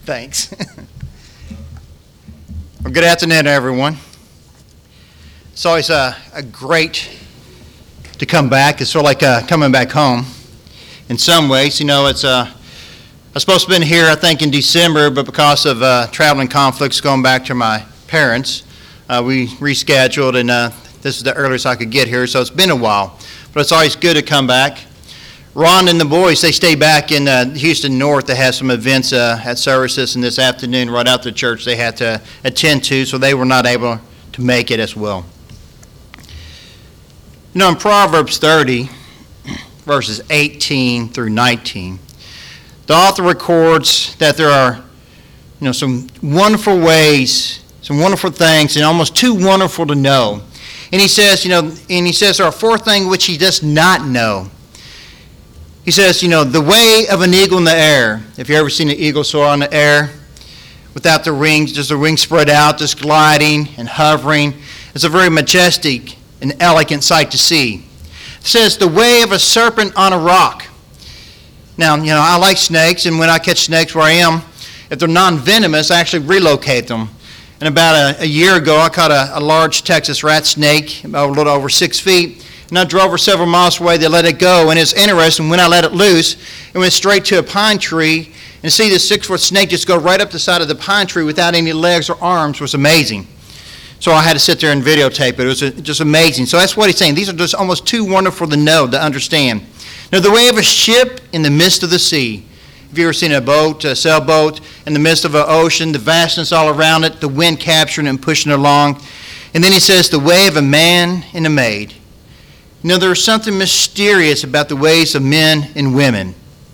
Thanks. Well, good afternoon, everyone. It's always a great to come back. It's sort of like coming back home in some ways. You know, it's I was supposed to have been here, I think, in December, but because of traveling conflicts going back to my parents, we rescheduled, and this is the earliest I could get here, so it's been a while. But it's always good to come back. Ron and the boys, they stay back in Houston North. They have some events at services, and this afternoon right out the church they had to attend to, so they were not able to make it as well. You know, in Proverbs 30, verses 18 through 19, the author records that there are, some wonderful ways, some wonderful things, and almost too wonderful to know. And he says, there are four things which he does not know. He says, the way of an eagle in the air. If you've ever seen an eagle soar on the air without the wings, just the wings spread out, just gliding and hovering. It's a very majestic and elegant sight to see. It says, the way of a serpent on a rock. Now, I like snakes, and when I catch snakes where I am, if they're non-venomous, I actually relocate them. And about a year ago, I caught a large Texas rat snake, about a little over 6 feet. And I drove her several miles away. They let it go. And it's interesting, when I let it loose, it went straight to a pine tree. And see this 6-foot snake just go right up the side of the pine tree without any legs or arms was amazing. So I had to sit there and videotape it. It was just amazing. So that's what he's saying. These are just almost too wonderful to know, to understand. Now, the way of a ship in the midst of the sea. Have you ever seen a boat, a sailboat, in the midst of an ocean, the vastness all around it, the wind capturing it and pushing it along? And then he says, the way of a man and a maid. There's something mysterious about the ways of men and women.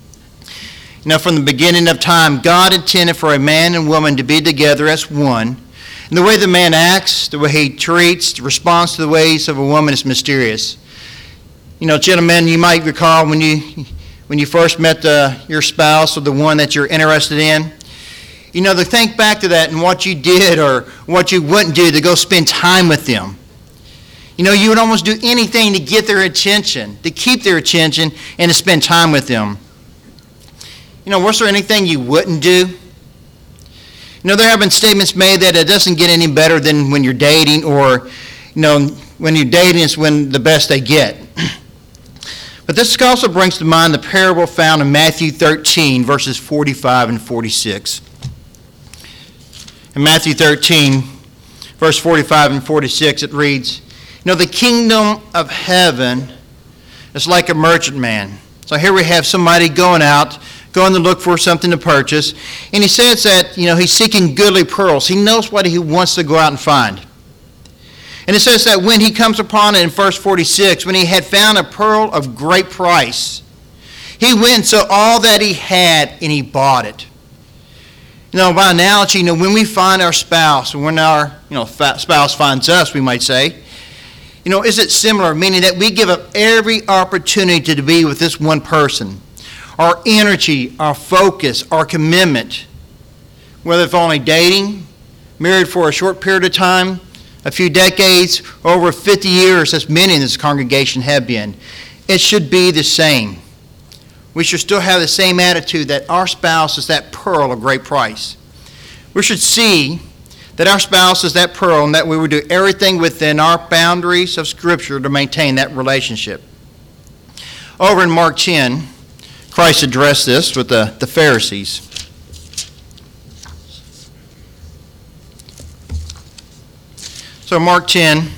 From the beginning of time, God intended for a man and woman to be together as one. And the way the man acts, the way he treats, the response to the ways of a woman is mysterious. Gentlemen, you might recall when you first met your spouse or the one that you're interested in, to think back to that and what you did or what you wouldn't do to go spend time with them. You would almost do anything to get their attention, to keep their attention, and to spend time with them. Was there anything you wouldn't do? There have been statements made that it doesn't get any better than when you're dating, or, when you're dating is when the best they get. But this also brings to mind the parable found in Matthew 13, verses 45 and 46. In Matthew 13, verse 45 and 46, it reads, the kingdom of heaven is like a merchant man. So here we have somebody going to look for something to purchase. And he says that, he's seeking goodly pearls. He knows what he wants to go out and find. And it says that when he comes upon it in verse 46, when he had found a pearl of great price, he went and sold all that he had and he bought it. By analogy, when we find our spouse, or when our spouse finds us, we might say, is it similar, meaning that we give up every opportunity to be with this one person? Our energy, our focus, our commitment, whether it's only dating, married for a short period of time, a few decades, or over 50 years, as many in this congregation have been, it should be the same. We should still have the same attitude that our spouse is that pearl of great price. We should see that our spouse is that pearl, and that we would do everything within our boundaries of Scripture to maintain that relationship. Over in Mark 10, Christ addressed this with the Pharisees. So Mark 10,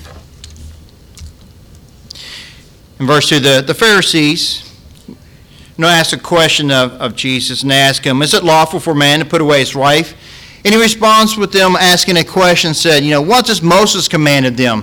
in verse 2, the Pharisees asked a question of Jesus, and they asked him, is it lawful for a man to put away his wife? And he responds with them asking a question, said, what does Moses commanded them?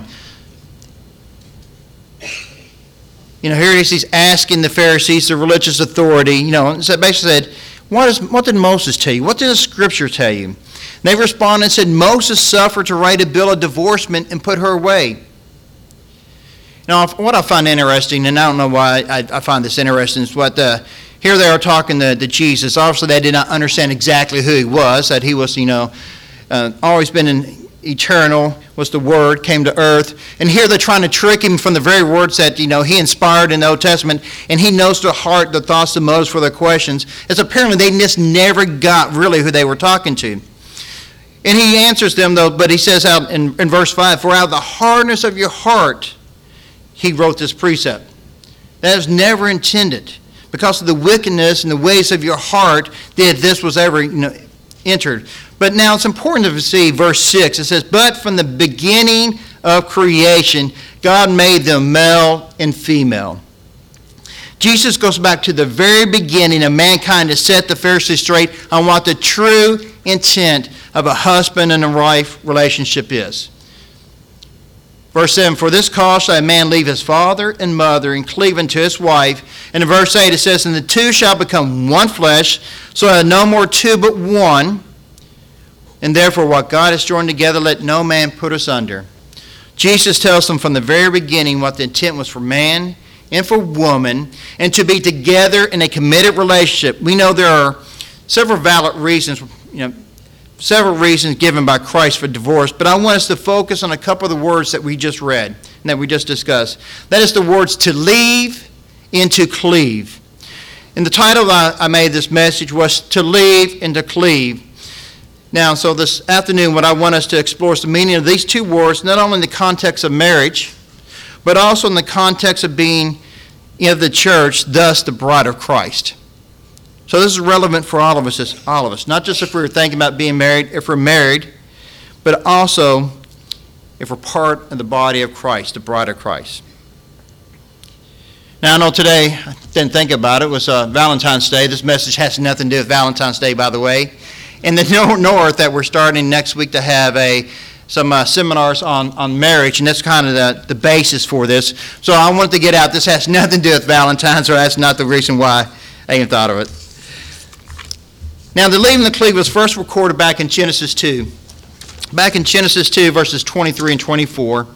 Here he is, he's asking the Pharisees, the religious authority, so basically said, what did Moses tell you? What did the Scripture tell you? And they responded and said, Moses suffered to write a bill of divorcement and put her away. Now, what I find interesting, and I don't know why I find this interesting, is what here they are talking to Jesus. Obviously, they did not understand exactly who he was, that he was, always been eternal, was the Word, came to earth. And here they're trying to trick him from the very words that, he inspired in the Old Testament, and he knows the heart, the thoughts, the motives for their questions. It's apparently they just never got really who they were talking to. And he answers them, though, but he says out in verse 5, "For out of the hardness of your heart, he wrote this precept." That was never intended. Because of the wickedness and the ways of your heart, that this was ever entered. But now it's important to see verse 6. It says, "But from the beginning of creation, God made them male and female." Jesus goes back to the very beginning of mankind to set the Pharisees straight on what the true intent of a husband and a wife relationship is. Verse 7, "For this cause shall a man leave his father and mother and cleave unto his wife." And in verse 8 it says, "And the two shall become one flesh, so are no more two but one. And therefore what God has joined together, let no man put asunder." Jesus tells them from the very beginning what the intent was for man and for woman, and to be together in a committed relationship. We know there are several valid reasons, several reasons given by Christ for divorce, but I want us to focus on a couple of the words that we just read and that we just discussed. That is the words to leave and to cleave. And the title I made this message was to leave and to cleave. Now, so this afternoon, what I want us to explore is the meaning of these two words, not only in the context of marriage, but also in the context of being in the church, thus the bride of Christ. So this is relevant for all of us, not just if we're thinking about being married, if we're married, but also if we're part of the body of Christ, the bride of Christ. Now, I know today, I didn't think about it, was Valentine's Day. This message has nothing to do with Valentine's Day, by the way. In the north, that we're starting next week to have some seminars on marriage, and that's kind of the basis for this. So I wanted to get out, this has nothing to do with Valentine's, so that's not the reason why I even thought of it. Now, the leaving the cleave was first recorded back in Genesis 2. Back in Genesis 2, verses 23 and 24.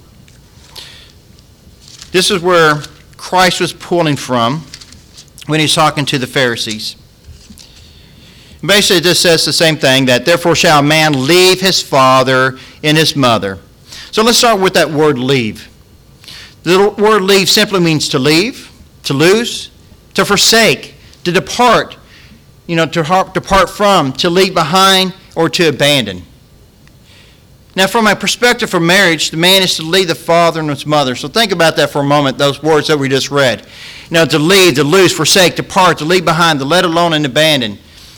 This is where Christ was pulling from when he's talking to the Pharisees. Basically, it just says the same thing, that therefore shall a man leave his father and his mother. So let's start with that word leave. The word leave simply means to leave, to lose, to forsake, to depart, to depart from, to leave behind, or to abandon. Now, from a perspective for marriage, the man is to leave the father and his mother. So think about that for a moment, those words that we just read. To leave, to lose, forsake, depart, to leave behind, to let alone and abandon.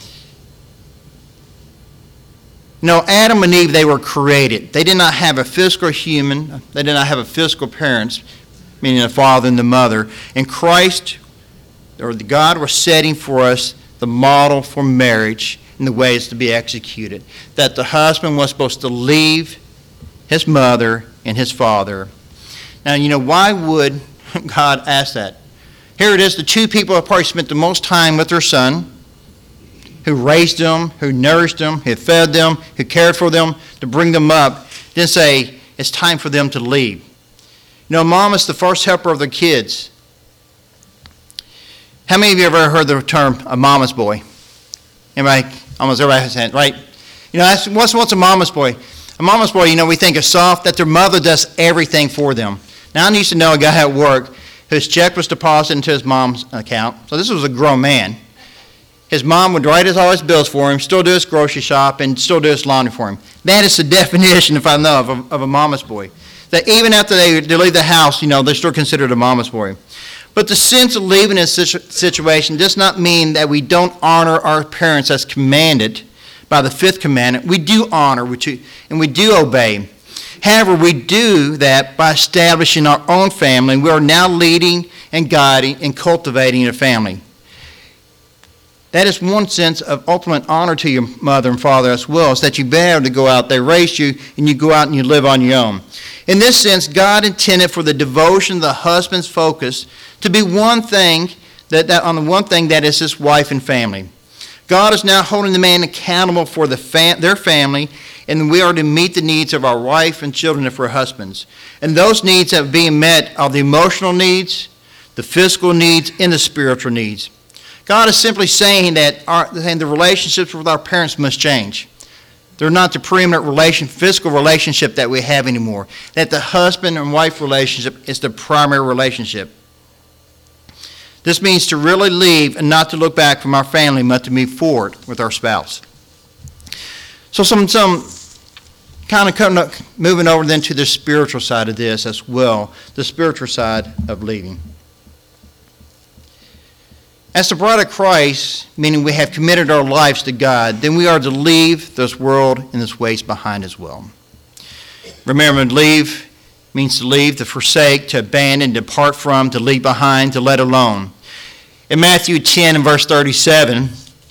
Adam and Eve, they were created. They did not have a physical human. They did not have a physical parents, meaning the father and the mother. And Christ, or the God, was setting for us the model for marriage and the ways to be executed. That the husband was supposed to leave his mother and his father. Now, why would God ask that? Here it is, the two people have probably spent the most time with their son, who raised them, who nourished them, who fed them, who cared for them, to bring them up, then say, it's time for them to leave. Mom is the first helper of their kids. How many of you have ever heard the term a mama's boy? Almost everybody has hand, right? What's a mama's boy? A mama's boy, we think is soft, that their mother does everything for them. Now, I used to know a guy at work whose check was deposited into his mom's account. So this was a grown man. His mom would write all his bills for him, still do his grocery shop, and still do his laundry for him. That is the definition, if I know, of a mama's boy. That even after they leave the house, they're still considered a mama's boy. But the sense of leaving a situation does not mean that we don't honor our parents as commanded by the fifth commandment. We do honor and we do obey. However, we do that by establishing our own family. We are now leading and guiding and cultivating a family. That is one sense of ultimate honor to your mother and father as well, is that you've been able to go out, they raised you, and you go out and you live on your own. In this sense, God intended for the devotion of the husband's focus to be one thing, on the one thing that is his wife and family. God is now holding the man accountable for their family, and we are to meet the needs of our wife and children if we're husbands. And those needs that are being met are the emotional needs, the physical needs, and the spiritual needs. God is simply saying that the relationships with our parents must change. They're not the preeminent physical relationship that we have anymore. That the husband and wife relationship is the primary relationship. This means to really leave and not to look back from our family, but to move forward with our spouse. So some kind of moving over then to the spiritual side of this as well, the spiritual side of leaving. As the bride of Christ, meaning we have committed our lives to God, then we are to leave this world and this ways behind as well. Remember, leave means to leave, to forsake, to abandon, depart from, to leave behind, to let alone. In Matthew 10 and verse 37,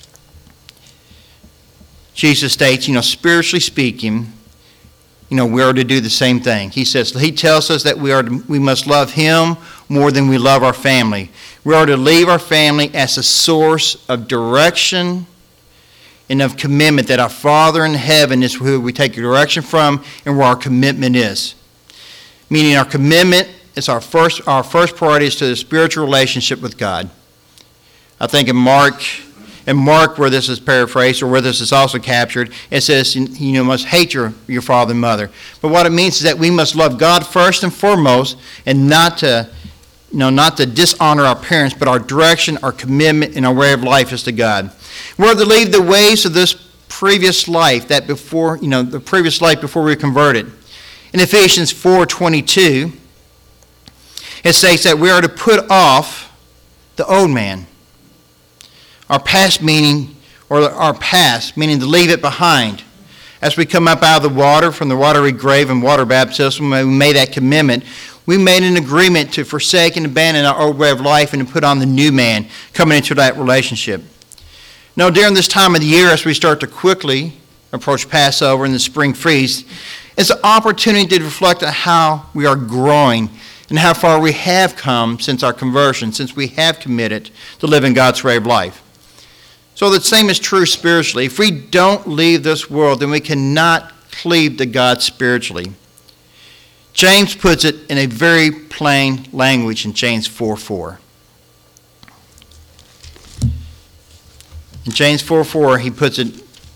Jesus states, spiritually speaking, we are to do the same thing. He tells us that we must love Him more than we love our family. We are to leave our family as a source of direction and of commitment, that our Father in heaven is who we take direction from and where our commitment is. Meaning our commitment is our first priority is to the spiritual relationship with God. I think in Mark, where this is paraphrased, or where this is also captured, it says, you must hate your father and mother. But what it means is that we must love God first and foremost, and not to dishonor our parents, but our direction, our commitment, and our way of life is to God. We're to leave the ways of this previous life, the previous life before we were converted. In Ephesians 4:22, it states that we are to put off the old man. Our past meaning to leave it behind. As we come up out of the water, from the watery grave and water baptism, when we made that commitment, we made an agreement to forsake and abandon our old way of life and to put on the new man coming into that relationship. Now, during this time of the year, as we start to quickly approach Passover and the spring feast, it's an opportunity to reflect on how we are growing and how far we have come since our conversion, since we have committed to living God's way of life. So the same is true spiritually. If we don't leave this world, then we cannot cleave to God spiritually. James puts it in a very plain language in James 4:4. In James 4:4, he puts it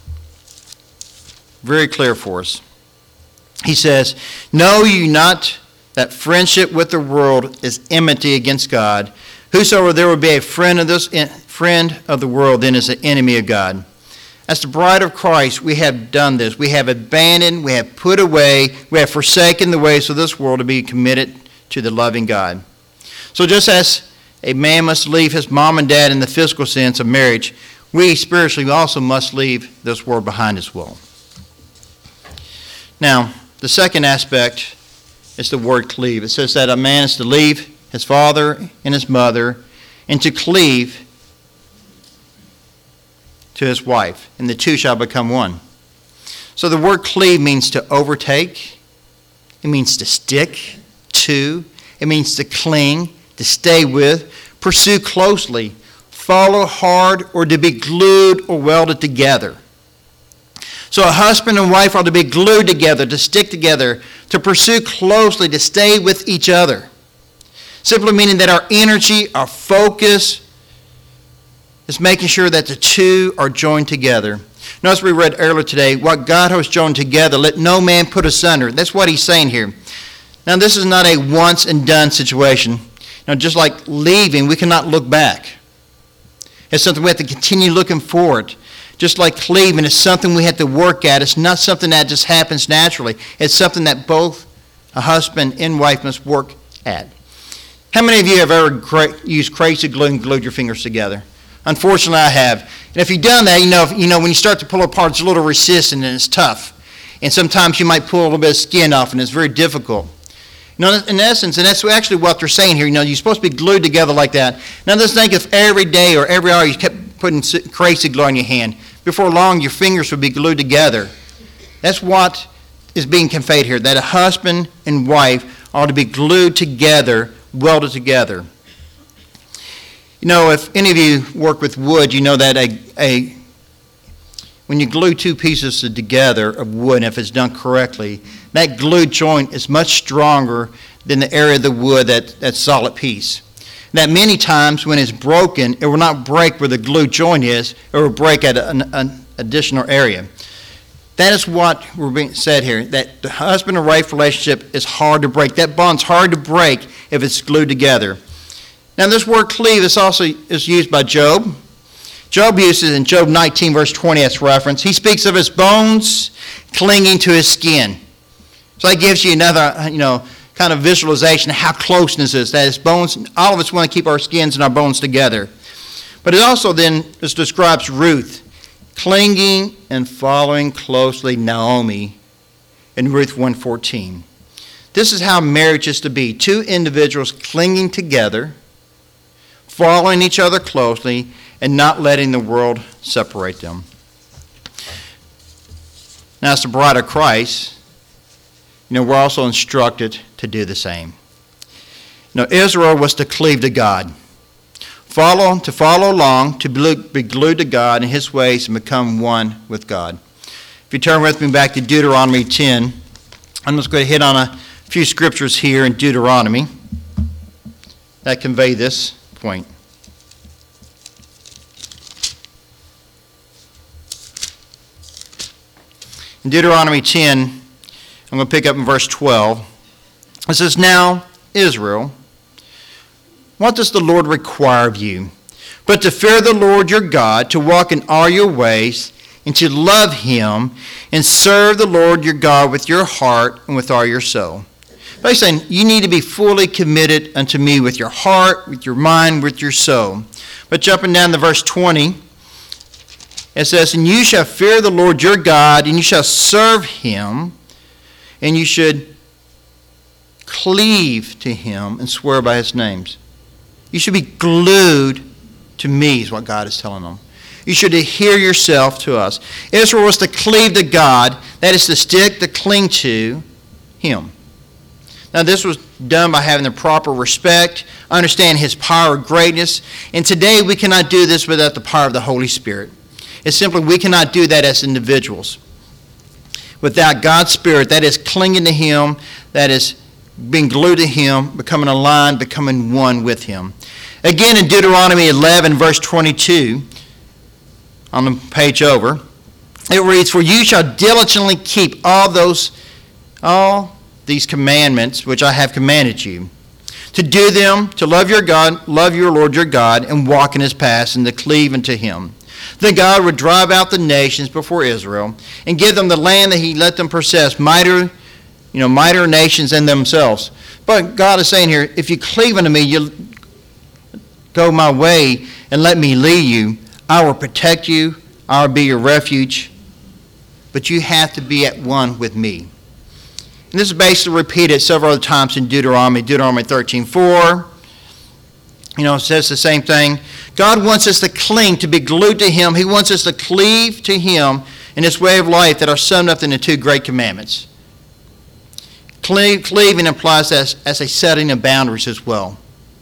very clear for us. He says, "Know you not that friendship with the world is enmity against God? Whosoever there will be a friend of the world, then is an enemy of God." As the bride of Christ, we have done this. We have abandoned, we have put away, we have forsaken the ways of this world to be committed to the loving God. So just as a man must leave his mom and dad in the physical sense of marriage, we spiritually also must leave this world behind as well. Now, the second aspect is the word cleave. It says that a man is to leave his father and his mother and to cleave to his wife, and the two shall become one. So the word cleave means to overtake, it means to stick to, it means to cling, to stay with, pursue closely, follow hard, or to be glued or welded together. So a husband and wife are to be glued together, to stick together, to pursue closely, to stay with each other. Simply meaning that our energy, our focus, is making sure that the two are joined together. Notice we read earlier today, what God has joined together, let no man put asunder. That's what he's saying here. Now, this is not a once and done situation. Now, just like leaving, we cannot look back. It's something we have to continue looking forward. Just like cleaving, it's something we have to work at. It's not something that just happens naturally. It's something that both a husband and wife must work at. How many of you have ever used crazy glue and glued your fingers together? Unfortunately, I have. And if you've done that, you know when you start to pull apart, it's a little resistant and it's tough. And sometimes you might pull a little bit of skin off, and it's very difficult. In essence, and that's actually what they're saying here, you're supposed to be glued together like that. Now, let's think if every day or every hour you kept putting crazy glue on your hand. Before long, your fingers would be glued together. That's what is being conveyed here, that a husband and wife are to be glued together, welded together. If any of you work with wood, you know that when you glue two pieces together of wood, and if it's done correctly, that glued joint is much stronger than the area of the wood that's solid piece. That many times when it's broken, it will not break where the glue joint is, it will break at an additional area. That is what we're being said here, that the husband and wife relationship is hard to break. That bond's hard to break if it's glued together. Now, this word cleave is also used by Job. Job uses in Job 19, verse 20 as reference. He speaks of his bones clinging to his skin. So that gives you another, kind of visualization of how closeness is. That his bones, all of us want to keep our skins and our bones together. But it also then just describes Ruth clinging and following closely Naomi in Ruth 1:14. This is how marriage is to be. Two individuals clinging together, following each other closely, and not letting the world separate them. Now, as the bride of Christ, we're also instructed to do the same. Israel was to cleave to God. To follow along, to be glued to God and His ways and become one with God. If you turn with me back to Deuteronomy 10, I'm just going to hit on a few scriptures here in Deuteronomy that convey this point. In Deuteronomy 10, I'm going to pick up in verse 12. It says, "Now, Israel, what does the Lord require of you? But to fear the Lord your God, to walk in all your ways, and to love Him, and serve the Lord your God with your heart and with all your soul." But he's saying, you need to be fully committed unto me with your heart, with your mind, with your soul. But jumping down to verse 20, it says, "And you shall fear the Lord your God, and you shall serve Him, and you should cleave to Him and swear by His names." You should be glued to me, is what God is telling them. You should adhere yourself to us. Israel was to cleave to God, that is to stick, to cling to Him. Now, this was done by having the proper respect, understand His power and greatness, and today we cannot do this without the power of the Holy Spirit. It's simply we cannot do that as individuals. Without God's Spirit, that is clinging to Him, that is being glued to Him, becoming aligned, becoming one with Him. Again, in Deuteronomy 11, verse 22, on the page over, it reads, "For you shall diligently keep all these commandments which I have commanded you, to do them, to love your God, love your Lord your God, and walk in His paths, and to cleave unto Him. Then God would drive out the nations before Israel, and give them the land that He let them possess, mightier nations than themselves." But God is saying here, if you cleave unto me, you go my way and let me lead you, I will protect you, I will be your refuge, but you have to be at one with me. And this is basically repeated several other times in Deuteronomy 13:4. It says the same thing. God wants us to cling, to be glued to Him. He wants us to cleave to Him in His way of life that are summed up in the two great commandments. Cleaving implies as a setting of boundaries as well.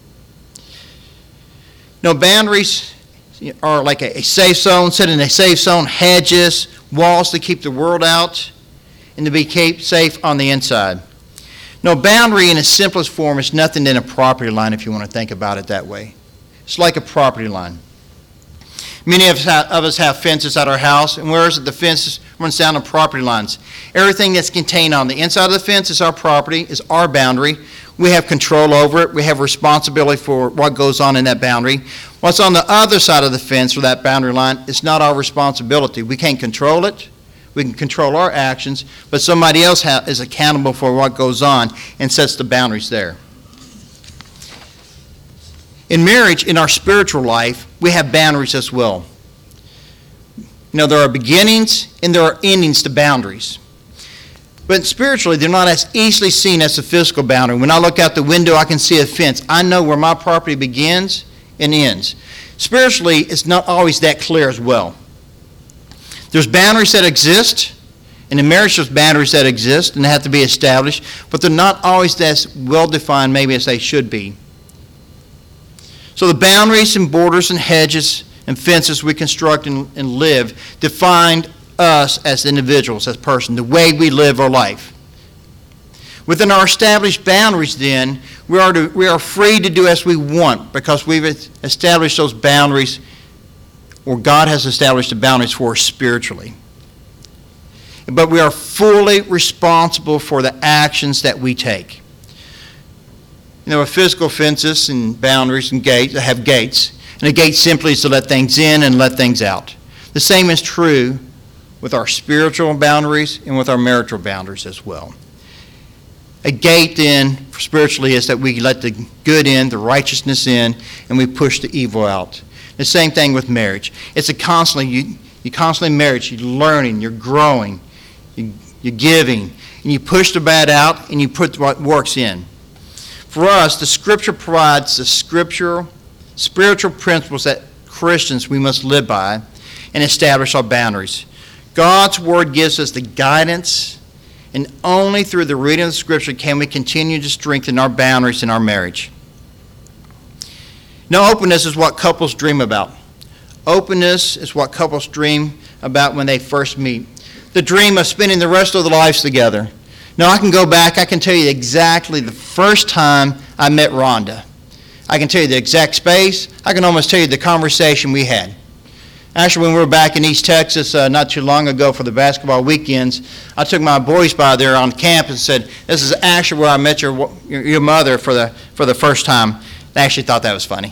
Boundaries are like a safe zone, setting a safe zone, hedges, walls to keep the world out, and to be kept safe on the inside. Boundary in its simplest form is nothing than a property line, if you want to think about it that way. It's like a property line. Many of us have fences at our house, and where is it? The fence runs down the property lines. Everything that's contained on the inside of the fence is our property, is our boundary. We have control over it. We have responsibility for what goes on in that boundary. What's on the other side of the fence or that boundary line is not our responsibility. We can't control it. We can control our actions, but somebody else is accountable for what goes on and sets the boundaries there. In marriage, in our spiritual life, we have boundaries as well. There are beginnings and there are endings to boundaries. But spiritually, they're not as easily seen as a physical boundary. When I look out the window, I can see a fence. I know where my property begins and ends. Spiritually, it's not always that clear as well. There's boundaries that exist. In a marriage, there's boundaries that exist and they have to be established, but they're not always as well-defined maybe as they should be. So the boundaries and borders and hedges and fences we construct and live define us as individuals, as persons, the way we live our life. Within our established boundaries, then, we are free to do as we want because we've established those boundaries, or God has established the boundaries for us spiritually. but we are fully responsible for the actions that we take. With physical fences and boundaries and gates, have gates, and a gate simply is to let things in and let things out. The same is true with our spiritual boundaries and with our marital boundaries as well. A gate then spiritually is that we let the good in, the righteousness in, and we push the evil out. The same thing with marriage. It's a constantly, you constantly marriage, you're learning, you're growing, you're giving, and you push the bad out and you put what works in. For us, the Scripture provides the spiritual principles that Christians we must live by and establish our boundaries. God's Word gives us the guidance, and only through the reading of the Scripture can we continue to strengthen our boundaries in our marriage. Openness is what couples dream about. Openness is what couples dream about when they first meet. The dream of spending the rest of their lives together. Now, I can go back, I can tell you exactly the first time I met Rhonda. I can tell you the exact space. I can almost tell you the conversation we had. Actually, when we were back in East Texas not too long ago for the basketball weekends, I took my boys by there on campus and said, this is actually where I met your mother for the first time. They actually thought that was funny.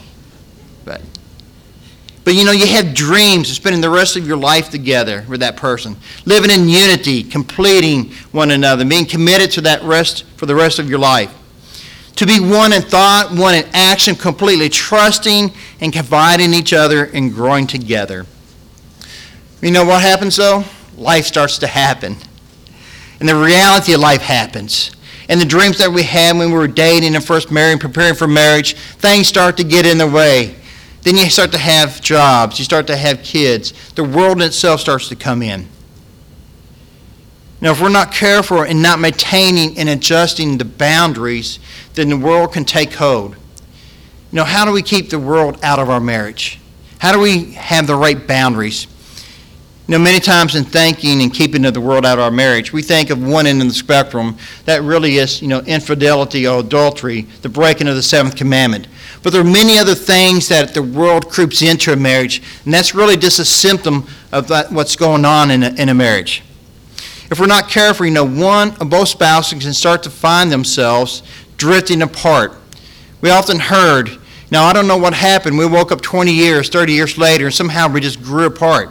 But you have dreams of spending the rest of your life together with that person, living in unity, completing one another, being committed to that rest for the rest of your life. To be one in thought, one in action, completely trusting and confiding in each other and growing together. What happens though? Life starts to happen. And the reality of life happens. And the dreams that we had when we were dating and first marrying, preparing for marriage, things start to get in the way. Then you start to have jobs, you start to have kids. The world in itself starts to come in. If we're not careful in not maintaining and adjusting the boundaries, then the world can take hold. How do we keep the world out of our marriage? How do we have the right boundaries? Many times in thinking and keeping the world out of our marriage, we think of one end of the spectrum that really is, infidelity or adultery, the breaking of the seventh commandment. But there are many other things that the world creeps into a marriage, and that's really just a symptom of what's going on in a marriage. If we're not careful, one or both spouses can start to find themselves drifting apart. We often heard, I don't know what happened. We woke up 20 years, 30 years later, and somehow we just grew apart.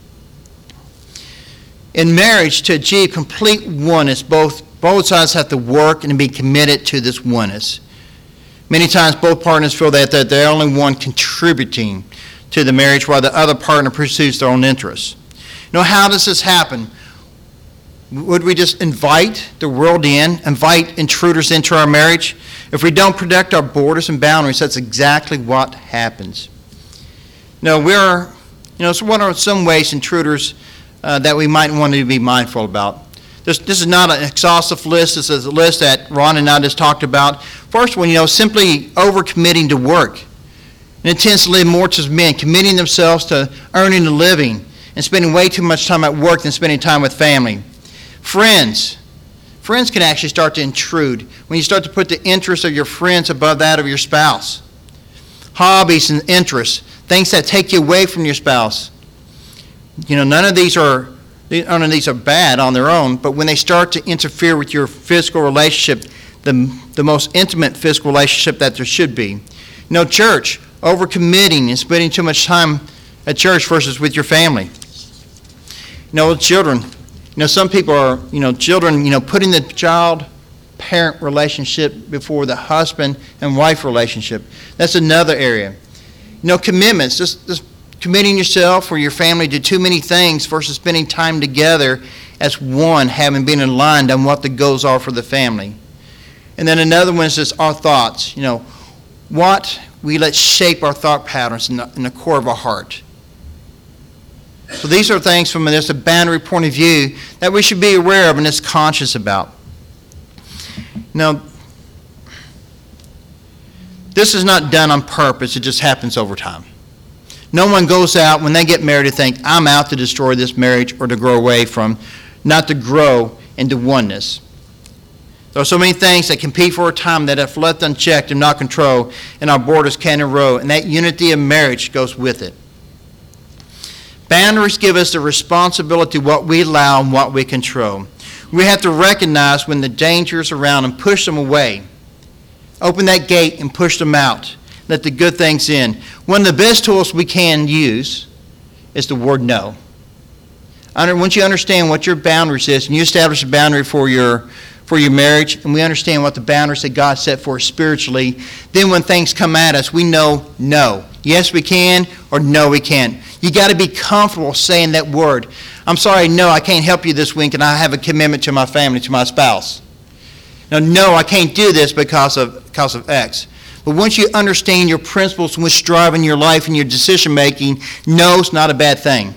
In marriage, to achieve complete oneness, both sides have to work and be committed to this oneness. Many times both partners feel that they're the only one contributing to the marriage while the other partner pursues their own interests. How does this happen? Would we just invite the world in, invite intruders into our marriage? If we don't protect our borders and boundaries, that's exactly what happens. So what are some ways intruders that we might want to be mindful about? This is not an exhaustive list. This is a list that Ron and I just talked about. First one, simply overcommitting to work. And it tends to lead more to men committing themselves to earning a living and spending way too much time at work than spending time with family. Friends can actually start to intrude when you start to put the interests of your friends above that of your spouse. Hobbies and interests, things that take you away from your spouse. None of these are bad on their own, but when they start to interfere with your physical relationship, the most intimate physical relationship that there should be. Church, overcommitting and spending too much time at church versus with your family. Children. Some people are, children, putting the child-parent relationship before the husband and wife relationship. That's another area. Commitments, just committing yourself or your family to too many things versus spending time together as one, having been aligned on what the goals are for the family. And then another one is just our thoughts. What we let shape our thought patterns in the core of our heart. So these are things from a boundary point of view that we should be aware of and just conscious about. Now, this is not done on purpose. It just happens over time. No one goes out when they get married to think, I'm out to destroy this marriage or to grow away from, not to grow into oneness. There are so many things that compete for our time that if left unchecked and not controlled, and our borders can erode, and that unity of marriage goes with it. Boundaries give us the responsibility of what we allow and what we control. We have to recognize when the danger is around and push them away. Open that gate and push them out. Let the good things in. One of the best tools we can use is the word no. Once you understand what your boundaries is, and you establish a boundary for your marriage, and we understand what the boundaries that God set for us spiritually, then when things come at us, we know no. Yes, we can, or no, we can't. You got to be comfortable saying that word. I'm sorry, no, I can't help you this week, and I have a commitment to my family, to my spouse. No, I can't do this because of X. But once you understand your principles and what's driving your life and your decision making, no is not a bad thing.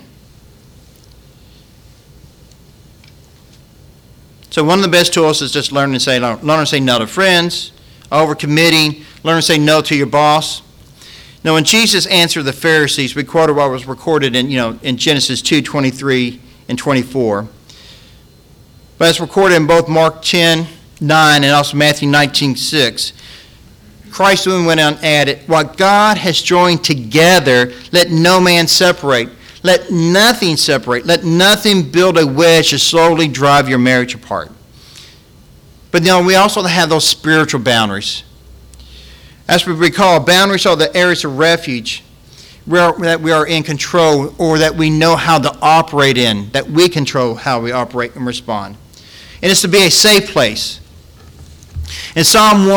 So one of the best tools is just learn to say no to friends, overcommitting, learn to say no to your boss. Now, when Jesus answered the Pharisees, we quoted what was recorded in Genesis 2:23 and 24. But it's recorded in both Mark 10:9 and also Matthew 19:6. Christ then went on and added, "What God has joined together, let no man separate. Let nothing separate. Let nothing build a wedge to slowly drive your marriage apart." But we also have those spiritual boundaries. As we recall, boundaries are the areas of refuge that we are in control, or that we know how to operate in, that we control how we operate and respond. And it's to be a safe place. In Psalm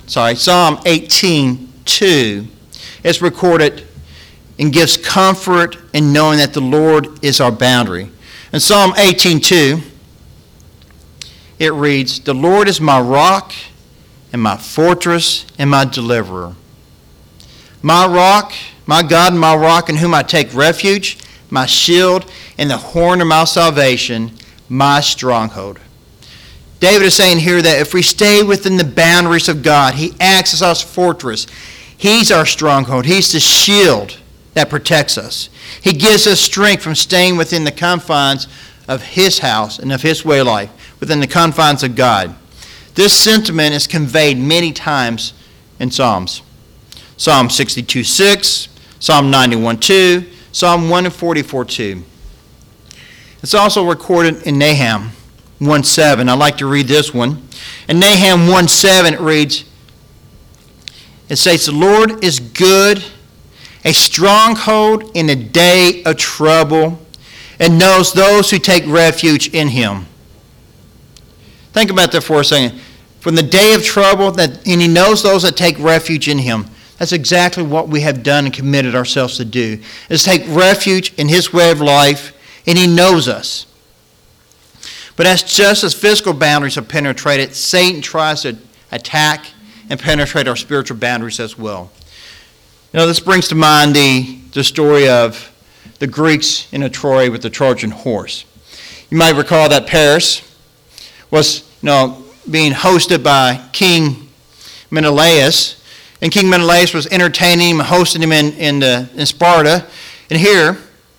18:2, it's recorded and gives comfort in knowing that the Lord is our boundary. In Psalm 18:2, it reads, "The Lord is my rock and my fortress and my deliverer. My rock, my God, my rock in whom I take refuge, my shield and the horn of my salvation, my stronghold." David is saying here that if we stay within the boundaries of God, He acts as our fortress. He's our stronghold. He's the shield that protects us. He gives us strength from staying within the confines of His house and of His way of life, within the confines of God. This sentiment is conveyed many times in Psalms. Psalm 62:6, Psalm 91:2, Psalm 144:2. It's also recorded in Nahum 1:7. I'd like to read this one. In Nahum 1:7 it reads, it says, "The Lord is good, a stronghold in a day of trouble, and knows those who take refuge in Him." Think about that for a second. From the day of trouble, and He knows those that take refuge in Him. That's exactly what we have done and committed ourselves to do, is take refuge in His way of life, and He knows us. But just as physical boundaries are penetrated, Satan tries to attack and penetrate our spiritual boundaries as well. This brings to mind the story of the Greeks in Troy with the Trojan horse. You might recall that Paris was being hosted by King Menelaus, and King Menelaus was entertaining him and hosting him in Sparta. And here,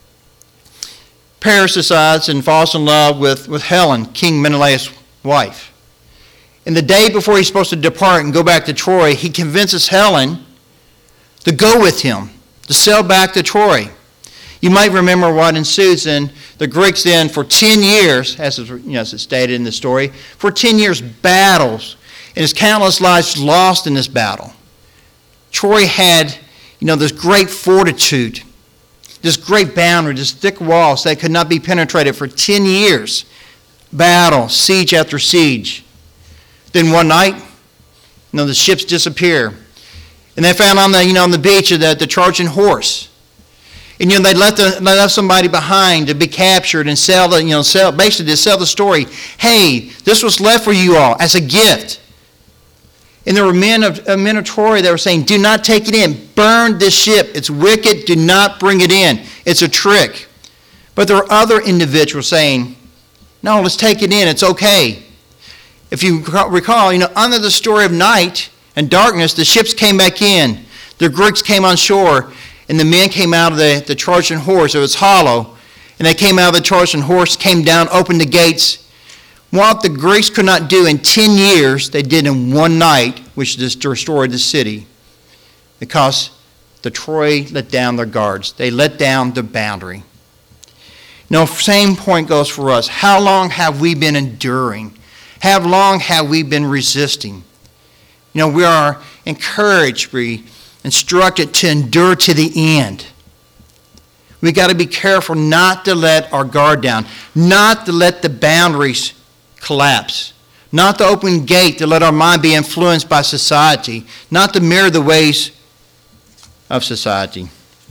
Paris decides and falls in love with Helen, King Menelaus' wife. And the day before he's supposed to depart and go back to Troy, he convinces Helen to go with him, to sail back to Troy. You might remember what ensues, and the Greeks then, for 10 years, as it's stated in the story, for 10 years battles, and his countless lives lost in this battle. Troy had, this great fortitude, this great boundary, this thick walls that could not be penetrated for 10 years. Battle, siege after siege. Then one night, the ships disappear. And they found on the beach the Trojan horse. And they left somebody behind to be captured and sell basically to sell the story. Hey, this was left for you all as a gift. And there were men of Troy that were saying, "Do not take it in. Burn this ship. It's wicked. Do not bring it in. It's a trick." But there were other individuals saying, "No, let's take it in. It's okay." If you recall, under the story of night and darkness, the ships came back in. The Greeks came on shore, and the men came out of the Trojan horse. It was hollow. And they came out of the Trojan horse, came down, opened the gates. What the Greeks could not do in 10 years, they did in one night, which destroyed the city. Because the Troy let down their guards. They let down the boundary. Same point goes for us. How long have we been enduring? How long have we been resisting? We are encouraged, we instructed to endure to the end. We got to be careful not to let our guard down, not to let the boundaries collapse, not to open gate to let our mind be influenced by society, not to mirror the ways of society.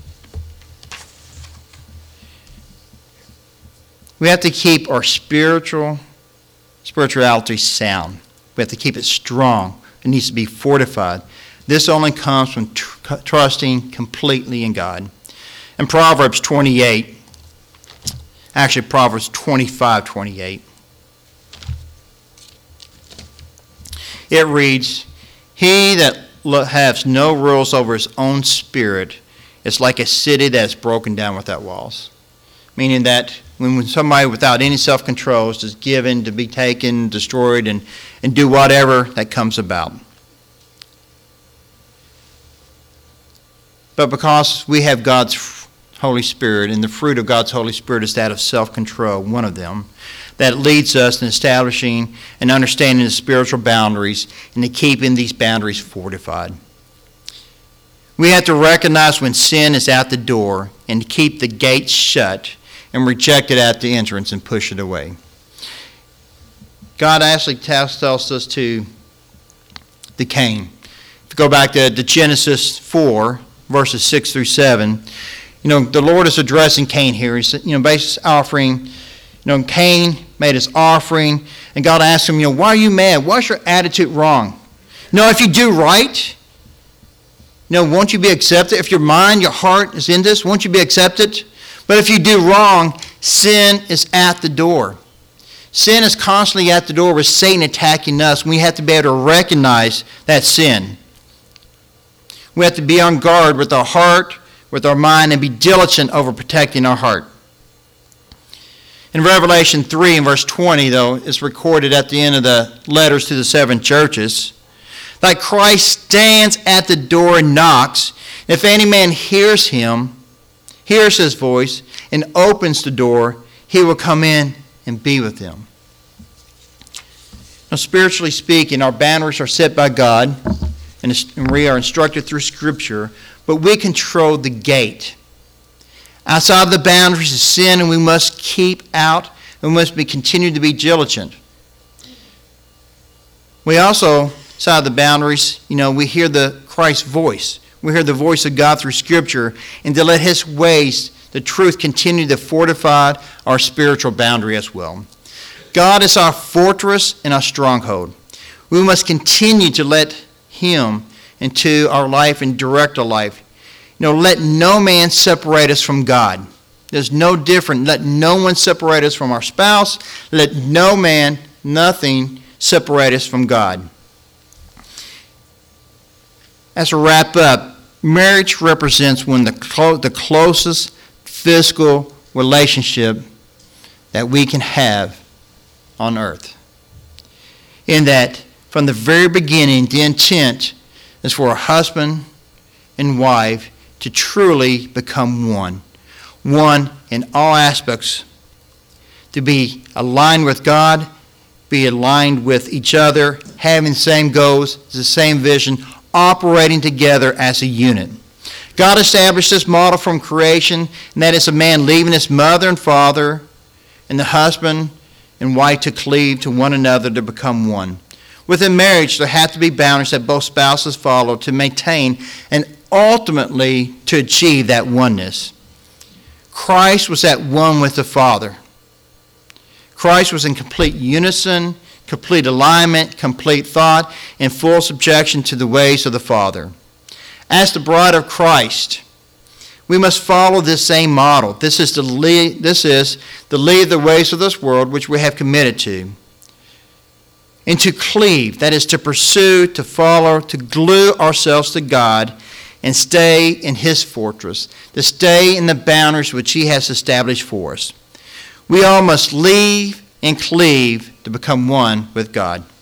We have to keep our spirituality sound. We have to keep it strong. It needs to be fortified. This only comes from trusting completely in God. In Proverbs 28, actually Proverbs 25:28, it reads, "He that has no rules over his own spirit is like a city that is broken down without walls." Meaning that when somebody without any self-control is just given to be taken, destroyed, and do whatever that comes about. But because we have God's Holy Spirit, and the fruit of God's Holy Spirit is that of self-control, one of them, that leads us in establishing and understanding the spiritual boundaries and to keeping these boundaries fortified. We have to recognize when sin is at the door and to keep the gates shut and reject it at the entrance and push it away. God actually tells us to the Cain. If you go back to Genesis 4, verses 6 through 7, the Lord is addressing Cain here. He's basically offering, Cain made his offering, and God asked him, why are you mad? Why's your attitude wrong? If you do right, won't you be accepted? If your mind, your heart is in this, won't you be accepted? But if you do wrong, sin is at the door. Sin is constantly at the door with Satan attacking us. We have to be able to recognize that sin. We have to be on guard with our heart, with our mind, and be diligent over protecting our heart. In Revelation 3 and verse 20, though, it's recorded at the end of the letters to the 7 churches, that Christ stands at the door and knocks. If any man hears his voice, and opens the door, he will come in and be with them. Now, spiritually speaking, our boundaries are set by God, and we are instructed through Scripture, but we control the gate. Outside of the boundaries is sin, and we must keep out, and we must continue to be diligent. We also, outside of the boundaries, we hear the Christ's voice. We hear the voice of God through Scripture, and to let His ways, the truth, continue to fortify our spiritual boundary as well. God is our fortress and our stronghold. We must continue to let Him into our life and direct our life. Let no man separate us from God. There's no different. Let no one separate us from our spouse. Let no man, nothing separate us from God. As we wrap up, marriage represents one of the closest physical relationship that we can have on earth. In that, from the very beginning, the intent is for a husband and wife to truly become one. One in all aspects. To be aligned with God, be aligned with each other, having the same goals, the same vision, operating together as a unit. God established this model from creation, and that is a man leaving his mother and father, and the husband and wife to cleave to one another to become one. Within marriage, there have to be boundaries that both spouses follow to maintain and ultimately to achieve that oneness. Christ was at one with the Father. Christ was in complete unison, complete alignment, complete thought, and full subjection to the ways of the Father. As the bride of Christ, we must follow this same model. This is to leave the ways of this world which we have committed to. And to cleave, that is to pursue, to follow, to glue ourselves to God and stay in His fortress, to stay in the boundaries which He has established for us. We all must leave and cleave to become one with God.